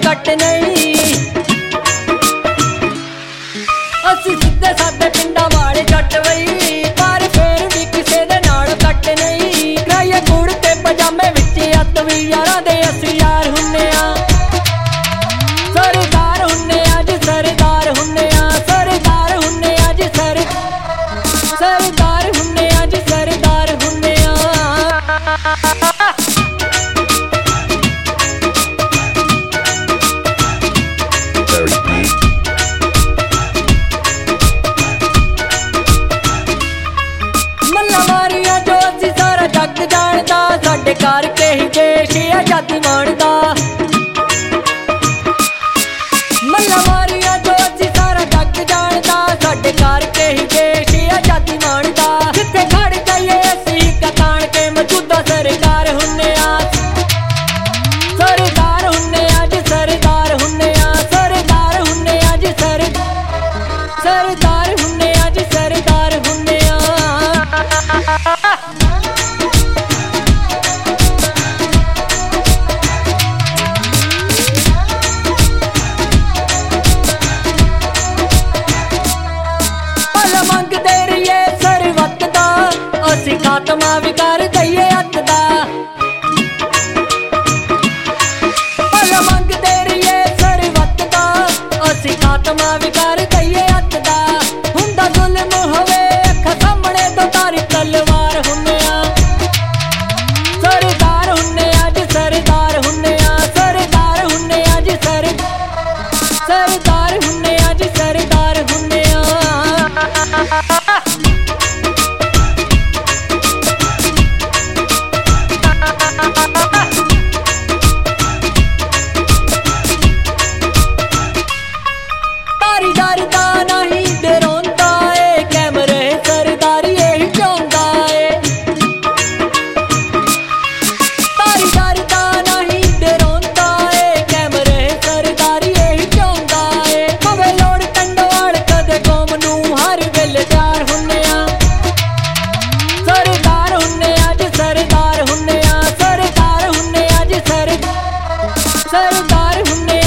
Cut नहीं। असी सीधे साधे पिंडा वाले जट वही, पर फिर भी किसे दे नाल कट नहीं। कराइए कुड़ते पजामे विच अत भी यारां दे असी यार हुन्ने आ। सरदार हुन्ने आ जी सरदार हुन्ने आ, सरदार हुन्ने आ जी सरदार हुन्ने आ जी सरदार हुन्ने आ। मल्ला मारिया जो असी सारा जग जानदा, साडे करके ही देश आजादी माणदा। मल्ला मारिया जो असी सारा जग जानदा, साडे करके ही देश आजादी माणदा। जिथे खड़ जाइए असी कतान के मौजूदा सरकार हुन्ने आ। सरदार हुन्ने आ जी सरदार हुन्ने आ, सरदार हुन्ने आ जी सरदार हुन्ने आ जी सरदार हुन्ने आ। भला मंगदे रहिए सरवत दा, असी खात्मा भी कर दईए हथ दा। भला मंगदे रहिए सरवत दा, असी खात्मा भी कर दईए हथ दा। हुंदा जुल्म होवे अखां सामणे तो तारी तलवार हुन्ने आ। सरदार हुन्ने आ जी सरदार हुन्ने आ, सरदार हुन्ने आ जी सरदार हुन्ने आ जी सरदार हुन्ने आ। तारी डरदा नहीं डरोंदा ए, कैमरे सरदारी यही चाहुंदा ए। तारी डरदा नहीं डरोंदा ए, कैमरे सरदारी यही चाहुंदा ए। पवे लोड़ टंडवाल कदे कौम नूं हर वेले प्यार हुन्ने आ। सरदार हुन्ने आ जी सरदार हुन्ने आ, सरदार हुन्ने आ जी सरदार हुन्ने